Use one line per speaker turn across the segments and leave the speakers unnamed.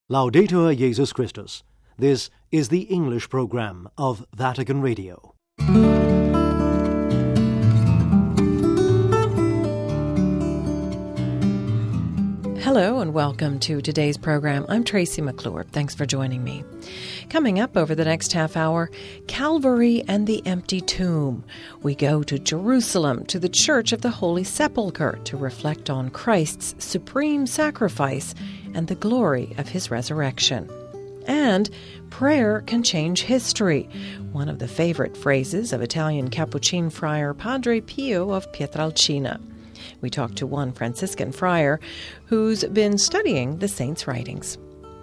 Laudetur Jesus Christus. This is the English program of Vatican Radio.
Hello and welcome to today's program. I'm Tracy McClure. Thanks for joining me. Coming up over the next half hour, Calvary and the empty tomb. We go to Jerusalem, to the Church of the Holy Sepulchre, to reflect on Christ's supreme sacrifice and the glory of his resurrection. And prayer can change history, one of the favorite phrases of Italian Capuchin friar Padre Pio of Pietrelcina. We talk to one Franciscan friar who's been studying the saints' writings.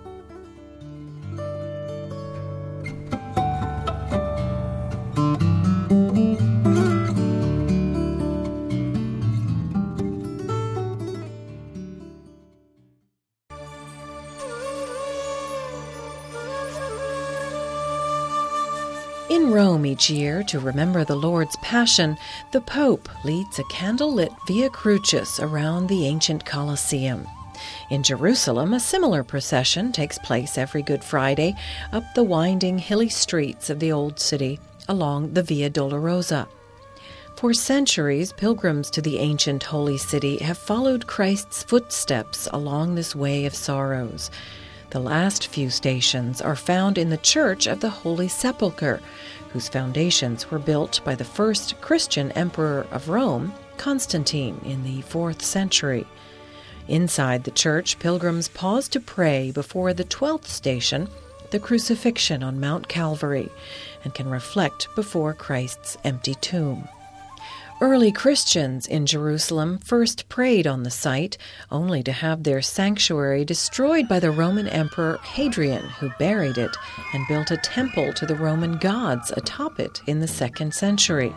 In Rome each year, to remember the Lord's Passion, the Pope leads a candlelit Via Crucis around the ancient Colosseum. In Jerusalem, a similar procession takes place every Good Friday up the winding, hilly streets of the Old City along the Via Dolorosa. For centuries, pilgrims to the ancient Holy City have followed Christ's footsteps along this way of sorrows. The last few stations are found in the Church of the Holy Sepulchre, whose foundations were built by the first Christian emperor of Rome, Constantine, in the 4th century. Inside the church, pilgrims pause to pray before the 12th station, the crucifixion on Mount Calvary, and can reflect before Christ's empty tomb. Early Christians in Jerusalem first prayed on the site, only to have their sanctuary destroyed by the Roman Emperor Hadrian, who buried it and built a temple to the Roman gods atop it in the 2nd century.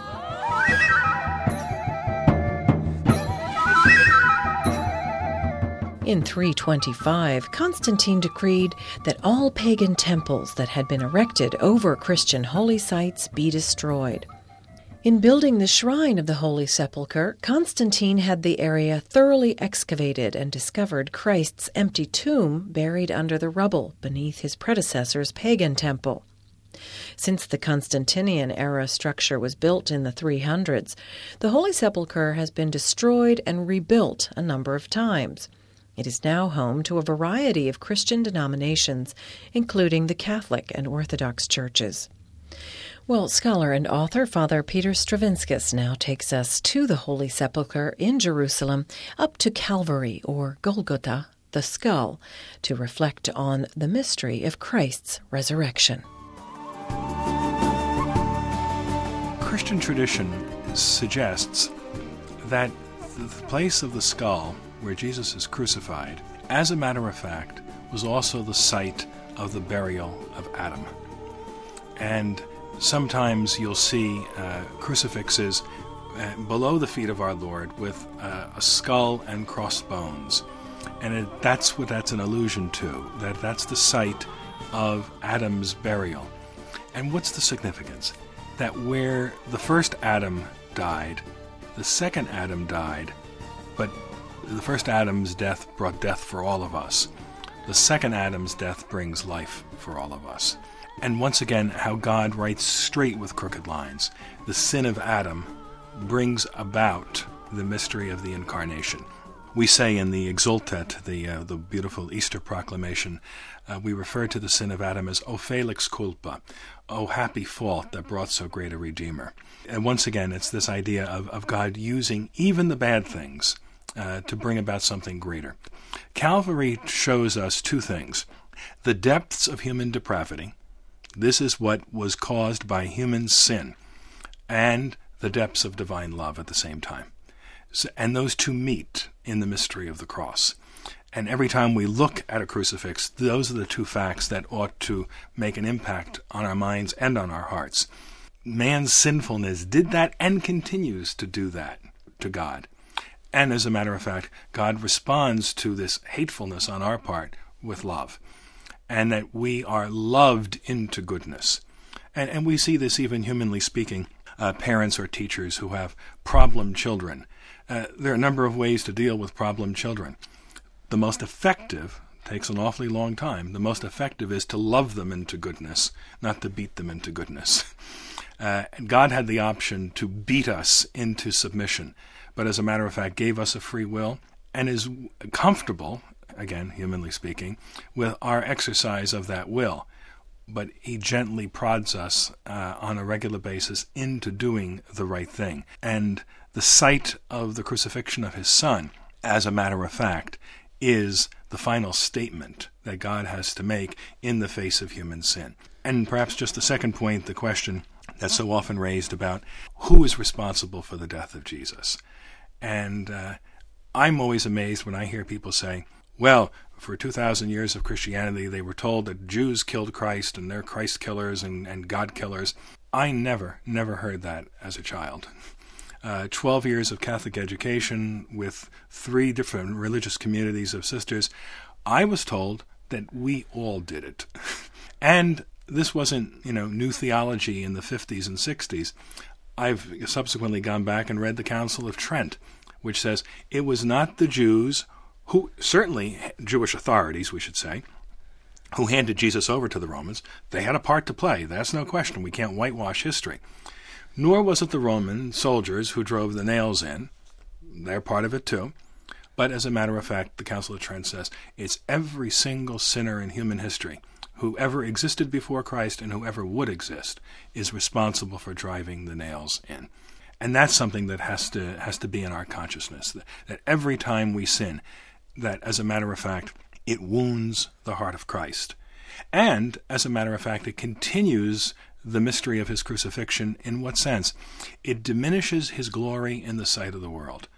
In 325, Constantine decreed that all pagan temples that had been erected over Christian holy sites be destroyed. In building the shrine of the Holy Sepulchre, Constantine had the area thoroughly excavated and discovered Christ's empty tomb buried under the rubble beneath his predecessor's pagan temple. Since the Constantinian-era structure was built in the 300s, the Holy Sepulchre has been destroyed and rebuilt a number of times. It is now home to a variety of Christian denominations, including the Catholic and Orthodox churches. Well, scholar and author Father Peter Stravinskas now takes us to the Holy Sepulchre in Jerusalem, up to Calvary, or Golgotha, the skull, to reflect on the mystery of Christ's resurrection.
Christian tradition suggests that the place of the skull, where Jesus is crucified, as a matter of fact, was also the site of the burial of Adam. And sometimes you'll see crucifixes below the feet of our Lord with a skull and crossbones. And that's what that's an allusion to, that's the site of Adam's burial. And what's the significance? That where the first Adam died, the second Adam died, but the first Adam's death brought death for all of us. The second Adam's death brings life for all of us. And once again, how God writes straight with crooked lines. The sin of Adam brings about the mystery of the Incarnation. We say in the Exultet, the beautiful Easter proclamation, we refer to the sin of Adam as O felix culpa, O happy fault that brought so great a Redeemer. And once again, it's this idea of God using even the bad things to bring about something greater. Calvary shows us two things: the depths of human depravity. This is what was caused by human sin, and the depths of divine love at the same time. And those two meet in the mystery of the cross. And every time we look at a crucifix, those are the two facts that ought to make an impact on our minds and on our hearts. Man's sinfulness did that and continues to do that to God. And as a matter of fact, God responds to this hatefulness on our part with love. And that we are loved into goodness. And we see this even humanly speaking. Parents or teachers who have problem children. There are a number of ways to deal with problem children. The most effective takes an awfully long time. The most effective is to love them into goodness, not to beat them into goodness. God had the option to beat us into submission, but as a matter of fact gave us a free will and is comfortable, again, humanly speaking, with our exercise of that will. But he gently prods us on a regular basis into doing the right thing. And the sight of the crucifixion of his Son, as a matter of fact, is the final statement that God has to make in the face of human sin. And perhaps just the second point, the question that's so often raised about who is responsible for the death of Jesus. And I'm always amazed when I hear people say, well, for 2,000 years of Christianity, they were told that Jews killed Christ and they're Christ killers and God killers. I never heard that as a child. 12 years of Catholic education with 3 different religious communities of sisters, I was told that we all did it. And this wasn't, new theology in the 50s and 60s. I've subsequently gone back and read the Council of Trent, which says it was not the Jews who, certainly Jewish authorities, we should say, who handed Jesus over to the Romans. They had a part to play. That's no question. We can't whitewash history. Nor was it the Roman soldiers who drove the nails in. They're part of it too. But as a matter of fact, the Council of Trent says it's every single sinner in human history, whoever existed before Christ and whoever would exist, is responsible for driving the nails in. And that's something that has to be in our consciousness, that every time we sin, that as a matter of fact, it wounds the heart of Christ. And as a matter of fact, it continues the mystery of his crucifixion. In what sense? It diminishes his glory in the sight of the world.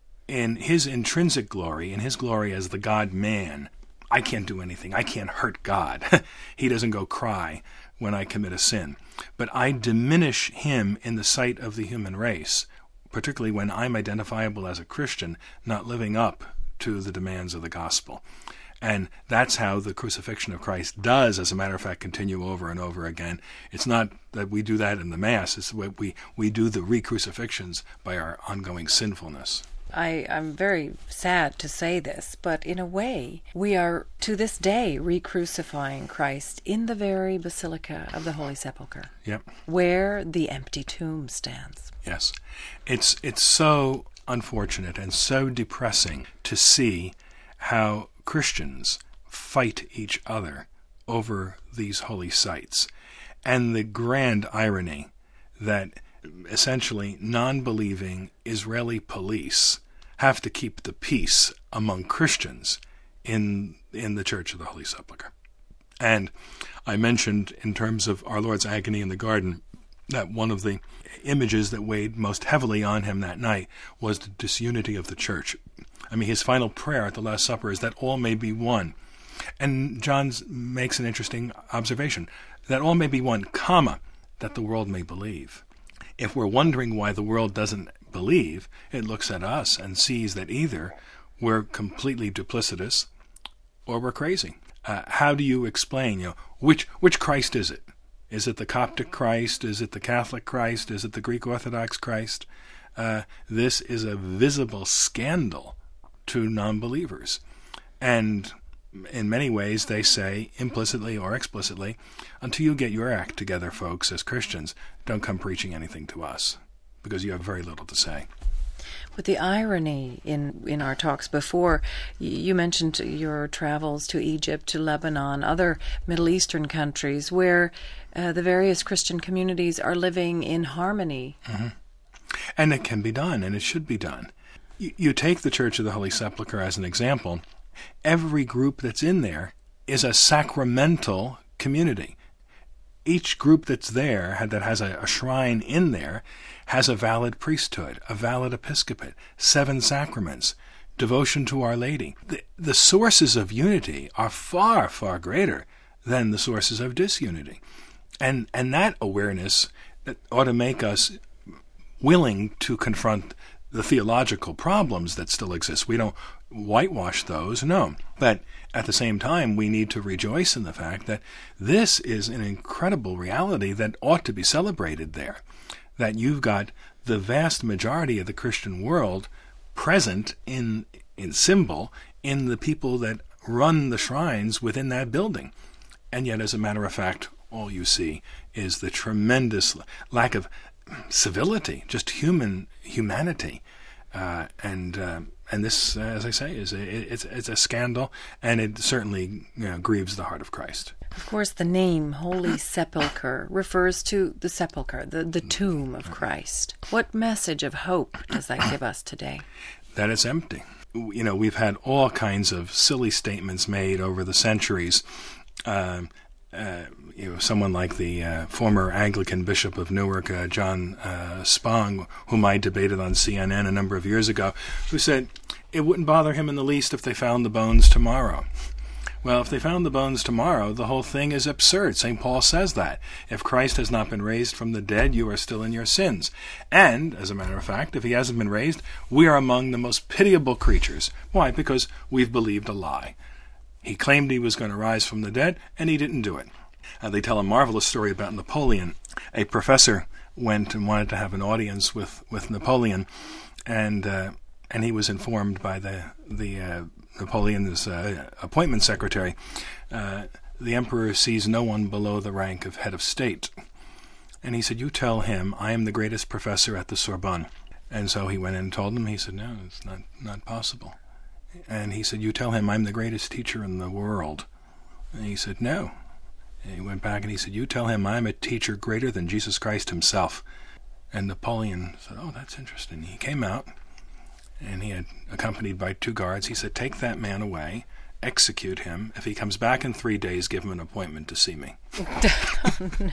In his intrinsic glory, in his glory as the God-man, I can't do anything. I can't hurt God. He doesn't go cry when I commit a sin. But I diminish him in the sight of the human race, particularly when I'm identifiable as a Christian, not living up to the demands of the gospel. And that's how the crucifixion of Christ does, as a matter of fact, continue over and over again. It's not that we do that in the Mass. It's what we do the re-crucifixions by our ongoing sinfulness.
I'm very sad to say this, but in a way, we are to this day re-crucifying Christ in the very Basilica of the Holy Sepulchre, where the empty tomb stands.
Yes. It's so unfortunate and so depressing to see how Christians fight each other over these holy sites. And the grand irony that essentially non-believing Israeli police have to keep the peace among Christians in the Church of the Holy Sepulchre. And I mentioned in terms of our Lord's agony in the garden that one of the images that weighed most heavily on him that night was the disunity of the church. I mean, his final prayer at the Last Supper is that all may be one. And John makes an interesting observation, that all may be one, comma, that the world may believe. If we're wondering why the world doesn't believe, it looks at us and sees that either we're completely duplicitous or we're crazy. How do you explain, which Christ is it? Is it the Coptic Christ? Is it the Catholic Christ? Is it the Greek Orthodox Christ? This is a visible scandal to non-believers. And in many ways, they say, implicitly or explicitly, until you get your act together, folks, as Christians, don't come preaching anything to us, because you have very little to say.
With the irony in our talks before, you mentioned your travels to Egypt, to Lebanon, other Middle Eastern countries, where the various Christian communities are living in harmony.
Mm-hmm. And it can be done, and it should be done. You take the Church of the Holy Sepulchre as an example. Every group that's in there is a sacramental community. Each group that's there, that has a shrine in there, has a valid priesthood, a valid episcopate, 7 sacraments, devotion to Our Lady. The sources of unity are far, far greater than the sources of disunity. And that awareness that ought to make us willing to confront the theological problems that still exist. We don't whitewash those, no. But at the same time, we need to rejoice in the fact that this is an incredible reality that ought to be celebrated there. That you've got the vast majority of the Christian world present in symbol in the people that run the shrines within that building. And yet, as a matter of fact, all you see is the tremendous lack of civility, just humanity. And this, as I say, it's a scandal, and it certainly grieves the heart of Christ.
Of course, the name Holy Sepulchre refers to the sepulchre, the tomb of Christ. What message of hope does that give us today?
That it's empty. We've had all kinds of silly statements made over the centuries. Someone like the former Anglican Bishop of Newark, John Spong, whom I debated on CNN a number of years ago, who said it wouldn't bother him in the least if they found the bones tomorrow. Well, if they found the bones tomorrow, the whole thing is absurd. St. Paul says that. If Christ has not been raised from the dead, you are still in your sins. And, as a matter of fact, if he hasn't been raised, we are among the most pitiable creatures. Why? Because we've believed a lie. He claimed he was going to rise from the dead, and he didn't do it. They tell a marvelous story about Napoleon. A professor went and wanted to have an audience with Napoleon, and he was informed by the Napoleon's appointment secretary, the emperor sees no one below the rank of head of state. And he said, you tell him I am the greatest professor at the Sorbonne. And so he went in and told him. He said, no, it's not possible. And he said, you tell him I'm the greatest teacher in the world. And he said, no. And he went back and he said, you tell him I'm a teacher greater than Jesus Christ himself. And Napoleon said, oh, that's interesting. He came out, and he had accompanied by 2 guards. He said, take that man away, execute him. If he comes back in 3 days, give him an appointment to see me.
Oh, no.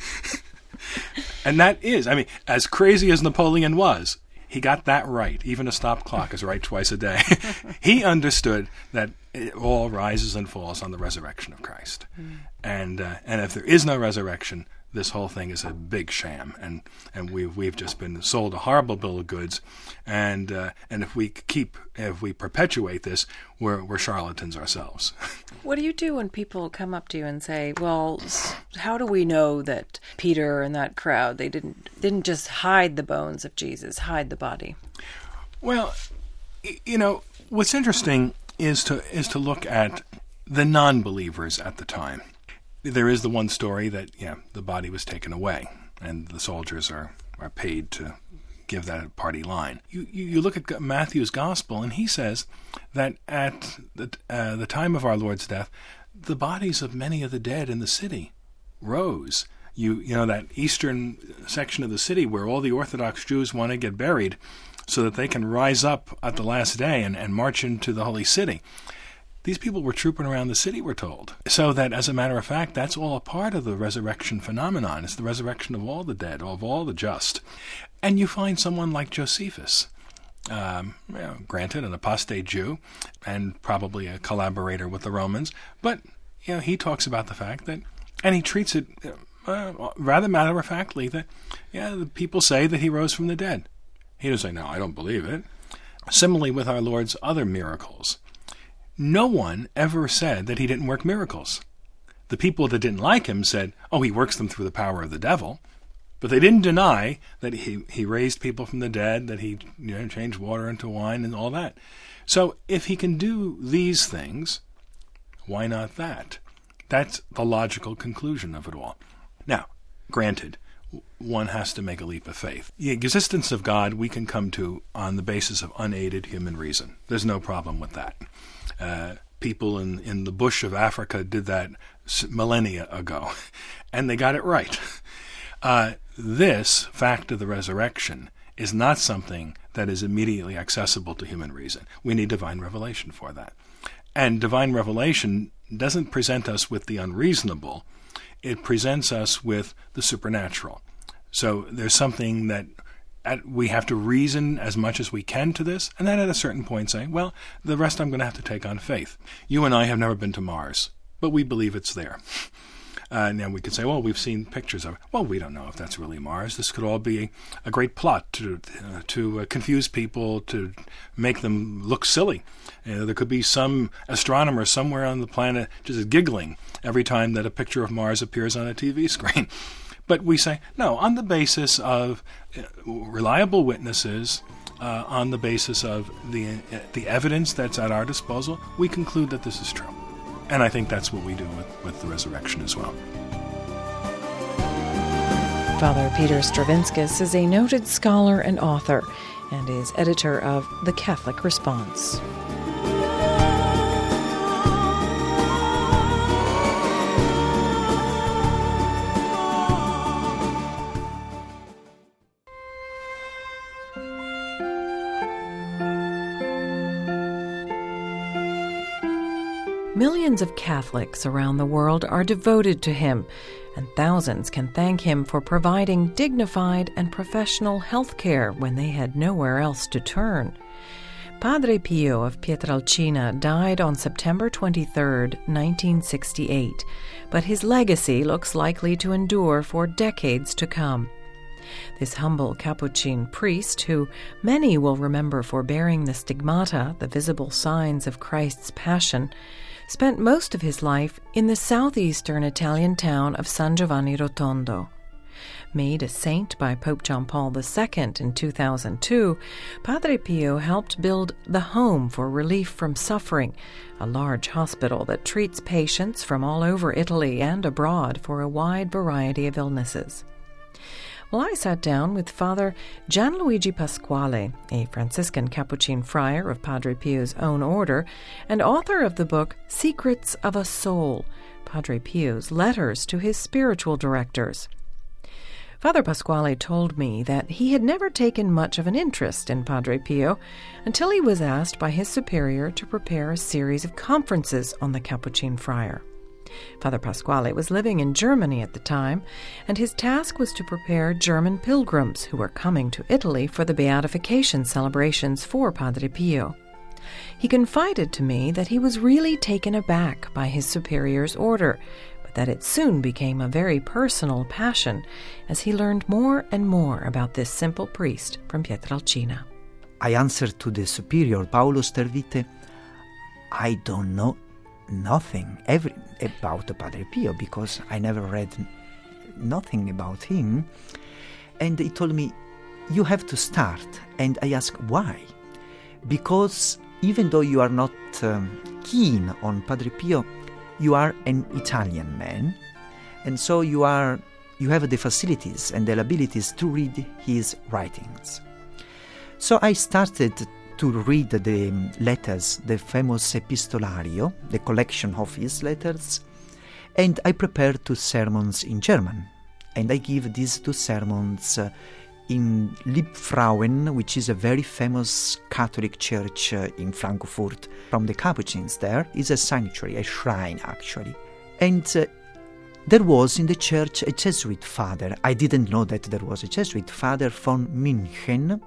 And that is, as crazy as Napoleon was, he got that right. Even a stop clock is right twice a day. He understood that it all rises and falls on the resurrection of Christ. And if there is no resurrection, this whole thing is a big sham, and we've just been sold a horrible bill of goods, and if we perpetuate this, we're charlatans ourselves.
What do you do when people come up to you and say, "Well, how do we know that Peter and that crowd they didn't just hide the bones of Jesus, hide the body?"
Well, what's interesting is to look at the non-believers at the time. There is the one story that, the body was taken away, and the soldiers are paid to give that party line. You look at Matthew's gospel, and he says that at the time of our Lord's death, the bodies of many of the dead in the city rose. You know that eastern section of the city where all the Orthodox Jews want to get buried so that they can rise up at the last day and march into the holy city. These people were trooping around the city, we're told. So that, as a matter of fact, that's all a part of the resurrection phenomenon. It's the resurrection of all the dead, of all the just. And you find someone like Josephus, granted an apostate Jew and probably a collaborator with the Romans, but he talks about the fact that, and he treats it rather matter-of-factly, that the people say that he rose from the dead. He doesn't say, no, I don't believe it. Similarly with our Lord's other miracles. No one ever said that he didn't work miracles. The people that didn't like him said, oh, he works them through the power of the devil. But they didn't deny that he raised people from the dead, that he changed water into wine and all that. So if he can do these things, why not that? That's the logical conclusion of it all. Now, granted, one has to make a leap of faith. The existence of God we can come to on the basis of unaided human reason. There's no problem with that. People in the bush of Africa did that millennia ago, and they got it right. This fact of the resurrection is not something that is immediately accessible to human reason. We need divine revelation for that. And divine revelation doesn't present us with the unreasonable. It presents us with the supernatural. So there's something that we have to reason as much as we can to this, and then at a certain point say, well, the rest I'm going to have to take on faith. You and I have never been to Mars, but we believe it's there. Now we could say, well, we've seen pictures of it. Well, we don't know if that's really Mars. This could all be a great plot to confuse people, to make them look silly. There could be some astronomer somewhere on the planet just giggling every time that a picture of Mars appears on a TV screen. But we say, no, on the basis of reliable witnesses on the basis of the evidence that's at our disposal, we conclude that this is true. And I think that's what we do with the resurrection as well.
Father Peter Stravinskas is a noted scholar and author, and is editor of The Catholic Response. Millions of Catholics around the world are devoted to him, and thousands can thank him for providing dignified and professional health care when they had nowhere else to turn. Padre Pio of Pietrelcina died on September 23, 1968, but his legacy looks likely to endure for decades to come. This humble Capuchin priest, who many will remember for bearing the stigmata, the visible signs of Christ's Passion, spent most of his life in the southeastern Italian town of San Giovanni Rotondo. Made a saint by Pope John Paul II in 2002, Padre Pio helped build the Home for Relief from Suffering, a large hospital that treats patients from all over Italy and abroad for a wide variety of illnesses. Well, I sat down with Father Gianluigi Pasquale, a Franciscan Capuchin friar of Padre Pio's own order, and author of the book Secrets of a Soul, Padre Pio's letters to his spiritual directors. Father Pasquale told me that he had never taken much of an interest in Padre Pio until he was asked by his superior to prepare a series of conferences on the Capuchin friar. Father Pasquale was living in Germany at the time, and his task was to prepare German pilgrims who were coming to Italy for the beatification celebrations for Padre Pio. He confided to me that he was really taken aback by his superior's order, but that it soon became a very personal passion as he learned more and more about this simple priest from Pietrelcina.
I answered to the superior, Paolo Stervite, I don't know nothing about Padre Pio because I never read nothing about him. And he told me, you have to start. And I asked, why? Because even though you are not keen on Padre Pio, you are an Italian man. And so you have the facilities and the abilities to read his writings. So I started to read the letters, the famous Epistolario, the collection of his letters, and I prepared 2 sermons in German. And I give these 2 sermons in Liebfrauen, which is a very famous Catholic church in Frankfurt. From the Capuchins there is a sanctuary, a shrine actually. And there was in the church a Jesuit father. I didn't know that there was a Jesuit father from München,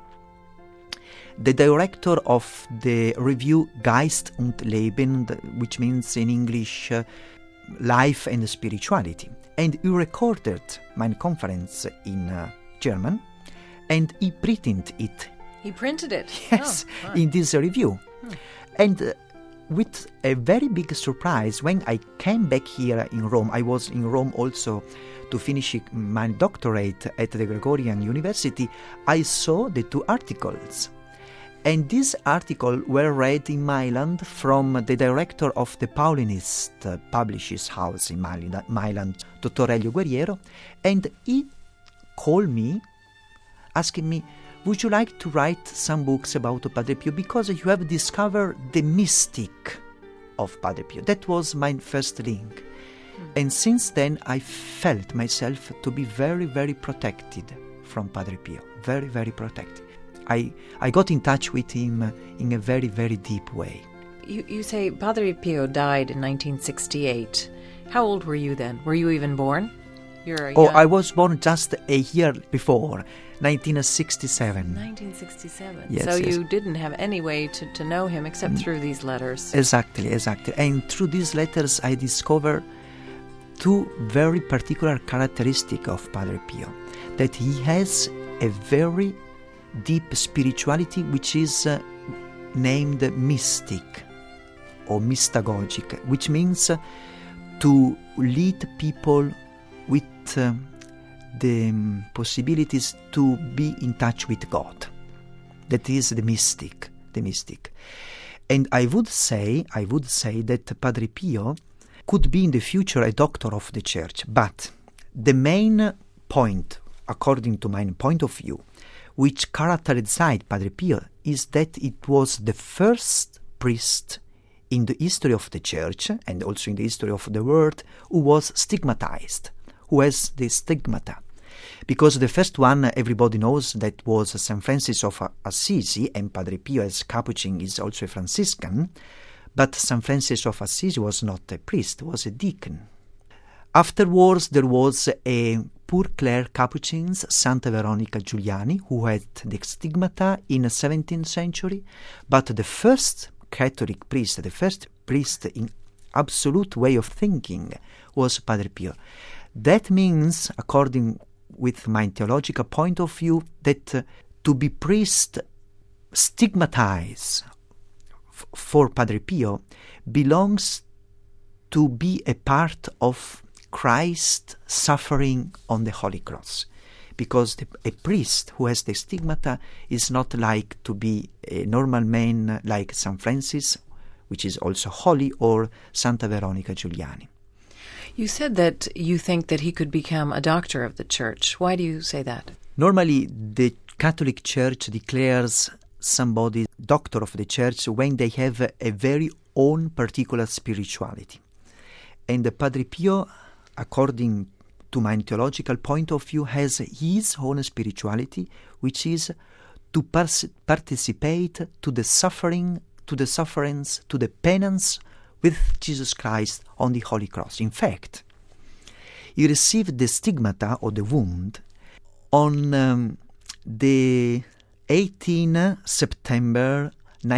the director of the review Geist und Leben, which means in English life and spirituality. And he recorded my conference in German, and he printed it.
He printed it?
Yes, in this review. And with a very big surprise, when I came back here in Rome, I was in Rome also to finish my doctorate at the Gregorian University, I saw the 2 articles. And these articles were read in Milan from the director of the Paulinist publishers house in Milan, Dr. Elio Guerriero, and he called me, asking me, would you like to write some books about Padre Pio, because you have discovered the mystic of Padre Pio. That was my first link. And since then, I felt myself to be very, very protected from Padre Pio, very, very protected. I got in touch with him in a very, very deep way.
You say Padre Pio died in 1968. How old were you then? Were you even born?
I was born just a year before, 1967.
1967.
Yes,
so
yes.
You didn't have any way to know him except through these letters.
Exactly. And through these letters I discovered 2 very particular characteristics of Padre Pio. That he has a very deep spirituality which is named mystic or mystagogic, which means to lead people with the possibilities to be in touch with God. That is the mystic. And I would say that Padre Pio could be in the future a doctor of the Church. But the main point, according to my point of view, which characterized Padre Pio is that it was the first priest in the history of the Church and also in the history of the world who was stigmatized, who has the stigmata. Because the first one, everybody knows, that was St. Francis of Assisi, and Padre Pio as Capuchin is also a Franciscan, but St. Francis of Assisi was not a priest, was a deacon. Afterwards, there was a poor Clare Capuchins, Santa Veronica Giuliani, who had the stigmata in the 17th century, but the first Catholic priest, the first priest in absolute way of thinking was Padre Pio. That means, according with my theological point of view, that to be priest stigmatized for Padre Pio belongs to be a part of Christ suffering on the Holy Cross. Because a priest who has the stigmata is not like to be a normal man like St. Francis, which is also holy, or Santa Veronica Giuliani.
You said that you think that he could become a doctor of the Church. Why do you say that?
Normally, the Catholic Church declares somebody doctor of the Church when they have a very own particular spirituality. And the Padre Pio, according to my theological point of view, has his own spirituality, which is to participate to the suffering, to the sufferance, to the penance with Jesus Christ on the Holy Cross. In fact, he received the stigmata or the wound on the 18 September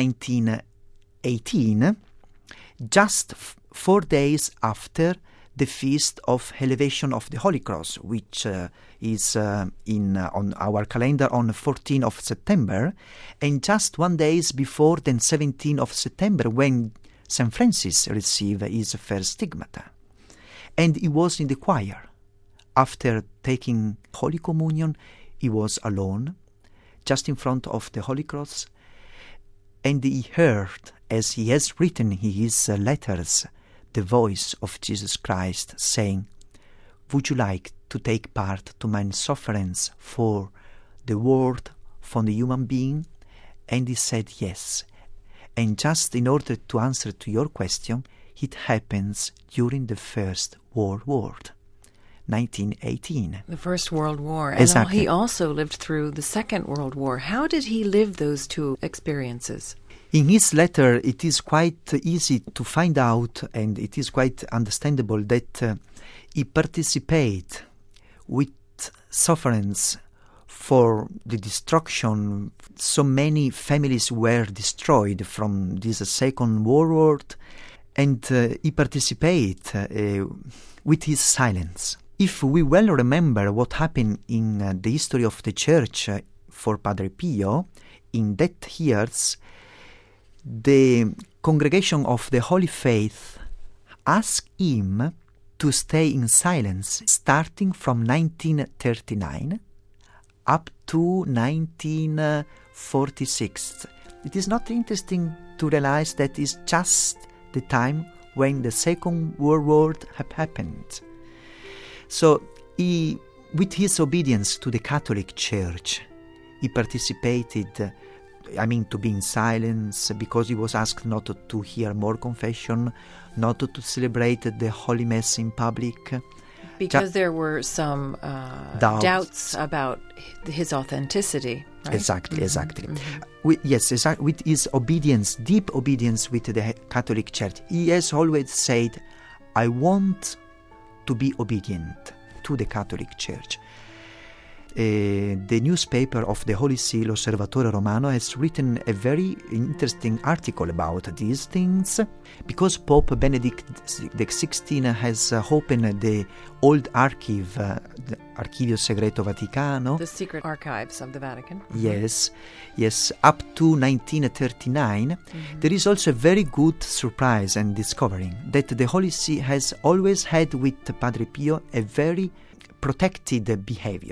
1918, just 4 days after the feast of Elevation of the Holy Cross, which is on our calendar on 14th of September, and just 1 day before the 17th of September, when St. Francis received his first stigmata. And he was in the choir. After taking Holy Communion, he was alone, just in front of the Holy Cross, and he heard, as he has written in his letters, the voice of Jesus Christ saying, "Would you like to take part to my sufferings for the world, for the human being?" And he said yes. And just in order to answer to your question, it happens during the First World War, 1918.
The First World War.
Exactly.
And he also lived through the Second World War. How did he live those two experiences?
In his letter, it is quite easy to find out, and it is quite understandable that he participated with sufferings for the destruction. So many families were destroyed from this Second World War, and he participated with his silence. If we well remember what happened in the history of the Church for Padre Pio, in that years, the Congregation of the Holy Faith asked him to stay in silence starting from 1939 up to 1946. It is not interesting to realize that it's just the time when the Second World War happened. So he, with his obedience to the Catholic Church, he participated, to be in silence, because he was asked not to hear more confession, not to celebrate the Holy Mass in public.
Because there were some doubts about his authenticity, right?
Exactly. With his obedience, deep obedience with the Catholic Church, he has always said, "I want to be obedient to the Catholic Church." The newspaper of the Holy See, L'Osservatore Romano, has written a very interesting article about these things, because Pope Benedict XVI has opened the old archive, the Archivio Segreto Vaticano.
The secret archives of the Vatican.
Yes, up to 1939. Mm-hmm. There is also a very good surprise and discovering that the Holy See has always had with Padre Pio a very protected behavior.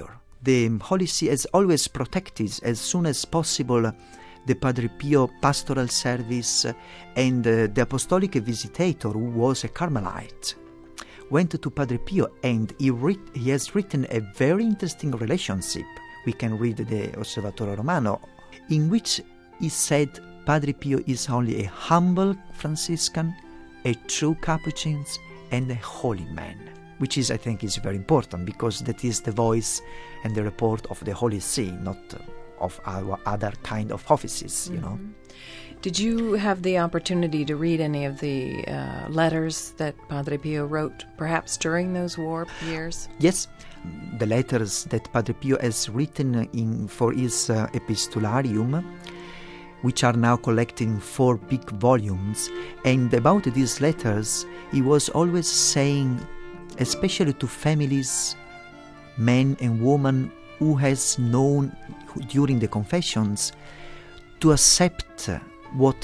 the Holy See has always protected as soon as possible the Padre Pio pastoral service, and the apostolic visitator, who was a Carmelite, went to Padre Pio, and he has written a very interesting relationship. We can read the Osservatore Romano, in which he said Padre Pio is only a humble Franciscan, a true Capuchin, and a holy man, which is, I think, is very important, because that is the voice and the report of the Holy See, not of our other kind of offices, you know.
Did you have the opportunity to read any of the letters that Padre Pio wrote, perhaps during those war years?
Yes, the letters that Padre Pio has written for his Epistolarium, which are now collected in 4 big volumes. And about these letters, he was always saying, especially to families, men and women who has known during the confessions, to accept what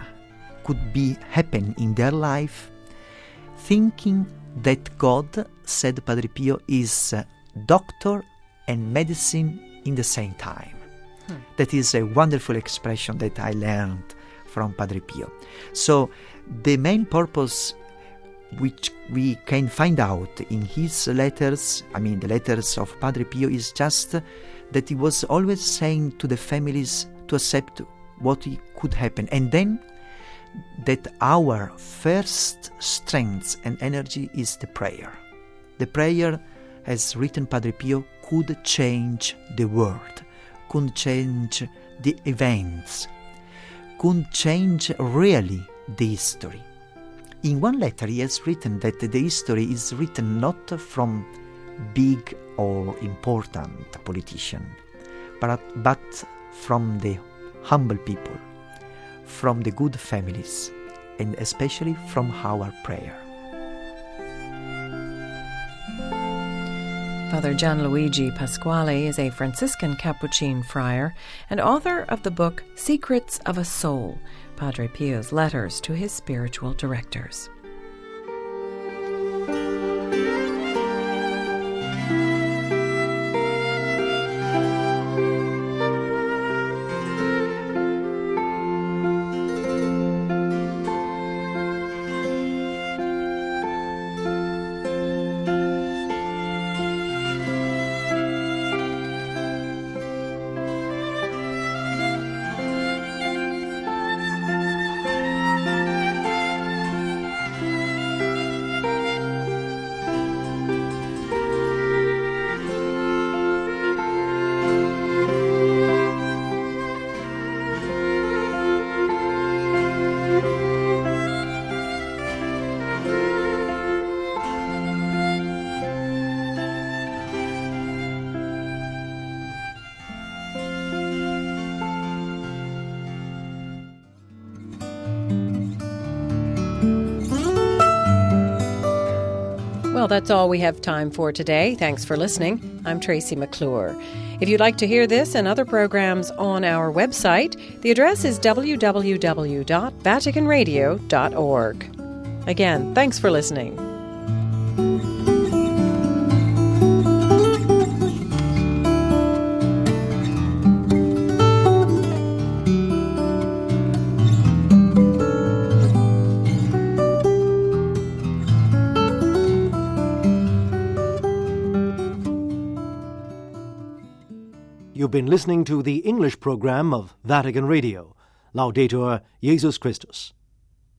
could be happen in their life, thinking that God, said Padre Pio, is doctor and medicine in the same time. That is a wonderful expression that I learned from Padre Pio. So the main purpose which we can find out in his letters, I mean the letters of Padre Pio, is just that he was always saying to the families to accept what could happen, and then that our first strength and energy is the prayer. The prayer, as written Padre Pio, could change the world, could change the events, could change really the history. In one letter he has written that the history is written not from big or important politician, but from the humble people, from the good families, and especially from our prayer.
Father Gianluigi Pasquale is a Franciscan Capuchin friar and author of the book Secrets of a Soul, Padre Pio's letters to his spiritual directors. Well, that's all we have time for today. Thanks for listening. I'm Tracy McClure. If you'd like to hear this and other programs on our website, the address is www.vaticanradio.org. Again, thanks for listening.
You've been listening to the English program of Vatican Radio. Laudetur Jesus Christus.